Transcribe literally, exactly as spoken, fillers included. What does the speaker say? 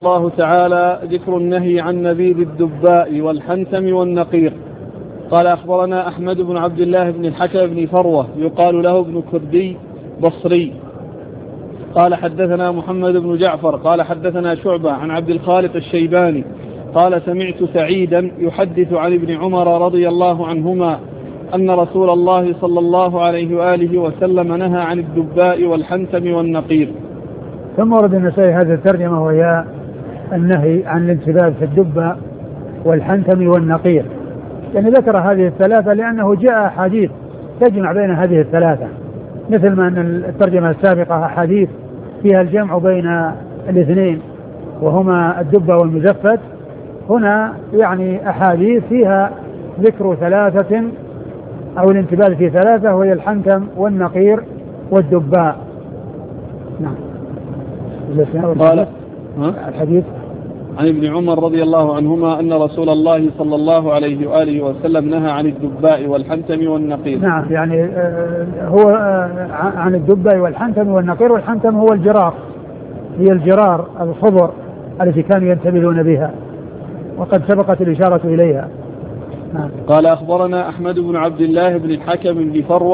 الله تعالى ذكر النهي عن نبيذ الدباء والحنتم والنقير. قال أخبرنا أحمد بن عبد الله بن الحكم بن فروة يقال له ابن كردي بصري قال حدثنا محمد بن جعفر قال حدثنا شعبة عن عبد الخالق الشيباني قال سمعت سعيدا يحدث عن ابن عمر رضي الله عنهما أن رسول الله صلى الله عليه وآله وسلم نهى عن الدباء والحنتم والنقير. ثم ورد النسائي هذه الترجمة وهي النهي عن الانتباه في الدباء والحنتم والنقير، يعني ذكر هذه الثلاثة لأنه جاء حديث تجمع بين هذه الثلاثة، مثل ما أن الترجمة السابقة حديث فيها الجمع بين الاثنين وهما الدبة والمزفت، هنا يعني أحاديث فيها ذكر ثلاثة أو الانتباه في ثلاثة وهي الحنتم والنقير والدباء. نعم. قال الحديث عن ابن عمر رضي الله عنهما أن رسول الله صلى الله عليه وآله وسلم نهى عن الدباء والحنتم والنقير. نعم، يعني هو عن الدباء والحنتم والنقير، والحنتم هو الجرار، هي الجرار الخضر التي كانوا ينتبهون بها وقد سبقت الإشارة إليها. نعم. قال أخبرنا أحمد بن عبد الله بن الحكم بن فروة